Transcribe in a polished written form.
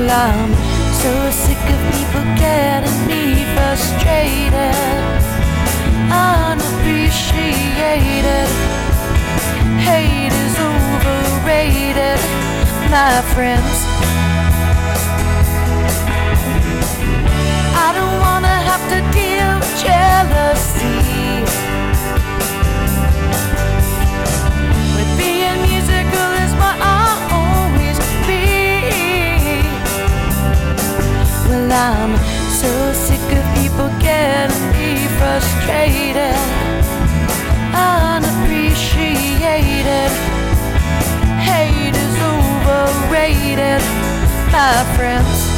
I'm so sick of people getting me frustrated, unappreciated. Hate is overrated, my friends. I don't wanna have to deal with jealousy, but being musical is what I'll always be. Well, I'm so sick of people getting me frustrated, unappreciated. Hate is overrated, my friends.